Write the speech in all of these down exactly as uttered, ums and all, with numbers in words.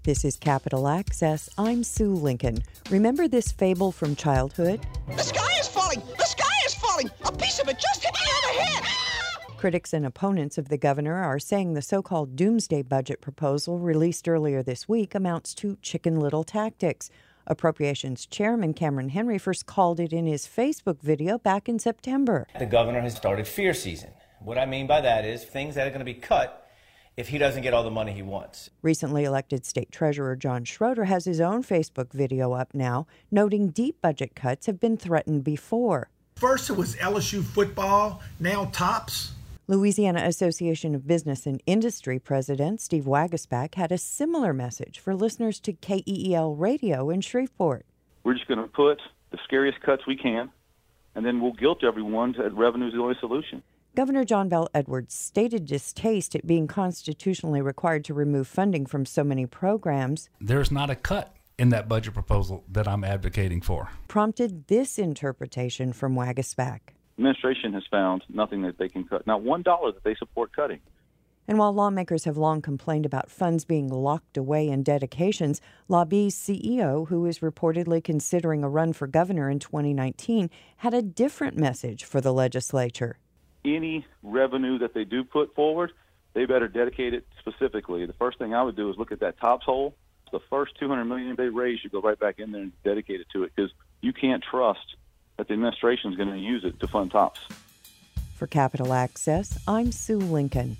This is Capital Access. I'm Sue Lincoln. Remember this fable from childhood? The sky is falling! The sky is falling! A piece of it just hit me on the head! Critics and opponents of the governor are saying the so-called doomsday budget proposal released earlier this week amounts to Chicken Little tactics. Appropriations Chairman Cameron Henry first called it in his Facebook video back in September. The governor has started fear season. What I mean by that is things that are going to be cut if he doesn't get all the money he wants. Recently elected State Treasurer John Schroeder has his own Facebook video up now, noting deep budget cuts have been threatened before. First it was L S U football, now TOPS. Louisiana Association of Business and Industry President Steve Waguespack had a similar message for listeners to K E E L Radio in Shreveport. We're just going to put the scariest cuts we can, and then we'll guilt everyone that revenue is the only solution. Governor John Bel Edwards stated distaste at being constitutionally required to remove funding from so many programs. There's not a cut in that budget proposal that I'm advocating for. Prompted this interpretation from Waguespack. Administration has found nothing that they can cut, not one dollar that they support cutting. And while lawmakers have long complained about funds being locked away in dedications, La B's C E O, who is reportedly considering a run for governor in twenty nineteen, had a different message for the legislature. Any revenue that they do put forward, they better dedicate it specifically. The first thing I would do is look at that TOPS hole. The first two hundred million dollars they raise, you go right back in there and dedicate it to it, because you can't trust that the administration is going to use it to fund TOPS. For Capital Access, I'm Sue Lincoln.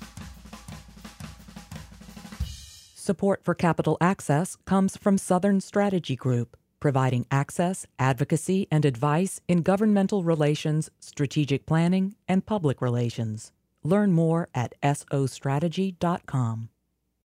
Support for Capital Access comes from Southern Strategy Group, providing access, advocacy, and advice in governmental relations, strategic planning, and public relations. Learn more at S O strategy dot com.